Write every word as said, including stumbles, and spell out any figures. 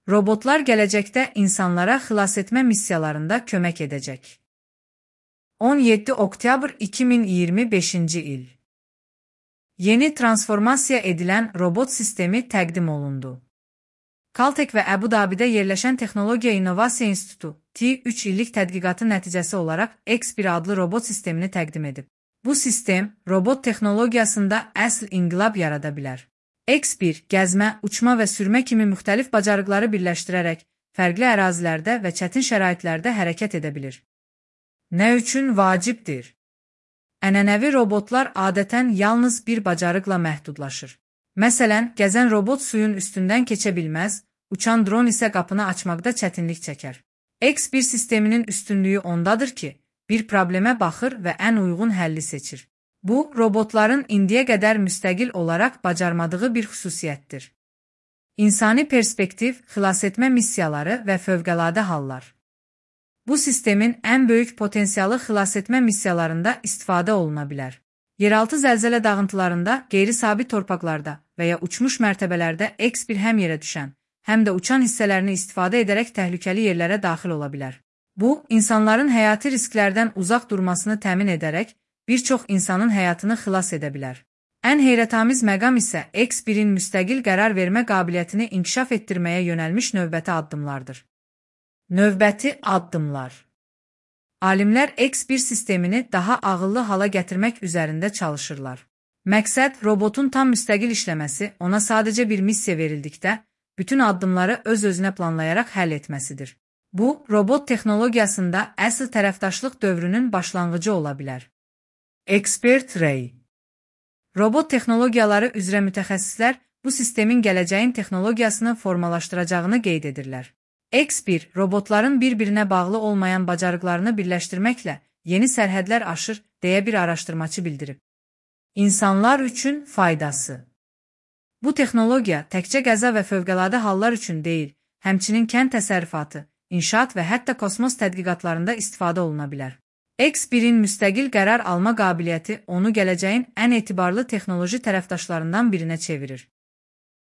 Robotlar gələcəkdə insanlara xilas etmə missiyalarında kömək edəcək. on yeddi oktyabr iki min iyirmi beşinci il. Yeni transformasiya edilən robot sistemi təqdim olundu. Caltech və Əbu Dabidə yerləşən Texnologiya İnnovasiya İnstitutu T üç illik tədqiqatı nəticəsi olaraq X bir adlı robot sistemini təqdim edib. Bu sistem, robot texnologiyasında əsl inqilab yarada bilər. X bir, gəzmə, uçma və sürmə kimi müxtəlif bacarıqları birləşdirərək, fərqli ərazilərdə və çətin şəraitlərdə hərəkət edə bilir. Nə üçün vacibdir? Ənənəvi robotlar adətən yalnız bir bacarıqla məhdudlaşır. Məsələn, gəzən robot suyun üstündən keçə bilməz, uçan dron isə qapını açmaqda çətinlik çəkər. X bir sisteminin üstünlüyü ondadır ki, bir problemə baxır və ən uyğun həlli seçir. Bu, robotların indiyə qədər müstəqil olaraq bacarmadığı bir xüsusiyyətdir. İnsani perspektiv, xilasetmə missiyaları və fövqəladə hallar. Bu sistemin ən böyük potensialı xilasetmə missiyalarında istifadə oluna bilər. Yeraltı zəlzələ dağıntılarında, qeyri-sabit torpaqlarda və ya uçmuş mərtəbələrdə X bir həm yerə düşən, həm də uçan hissələrini istifadə edərək təhlükəli yerlərə daxil ola bilər. Bu, insanların həyati risklərdən uzaq durmasını təmin edərək, bir çox insanın həyatını xilas edə bilər. Ən heyrətamiz məqam isə X birin müstəqil qərar vermə qabiliyyətini inkişaf etdirməyə yönəlmiş növbəti addımlardır. Növbəti addımlar. Alimlər X bir sistemini daha ağıllı hala gətirmək üzərində çalışırlar. Məqsəd, robotun tam müstəqil işləməsi, ona sadəcə bir missiya verildikdə, bütün addımları öz-özünə planlayaraq həll etməsidir. Bu, robot texnologiyasında əsl tərəfdaşlıq dövrünün başlanğıcı ola bilər. Expert Ray. Robot texnologiyaları üzrə mütəxəssislər bu sistemin gələcəyin texnologiyasını formalaşdıracağını qeyd edirlər. X bir, robotların bir-birinə bağlı olmayan bacarıqlarını birləşdirməklə yeni sərhədlər aşır, deyə bir araşdırmaçı bildirib. İnsanlar üçün faydası. Bu texnologiya təkcə qəza və fövqəladə hallar üçün deyil, həmçinin kənd təsərrüfatı, inşaat və hətta kosmos tədqiqatlarında istifadə oluna bilər. X birin müstəqil qərar alma qabiliyyəti onu gələcəyin ən etibarlı texnoloji tərəfdaşlarından birinə çevirir.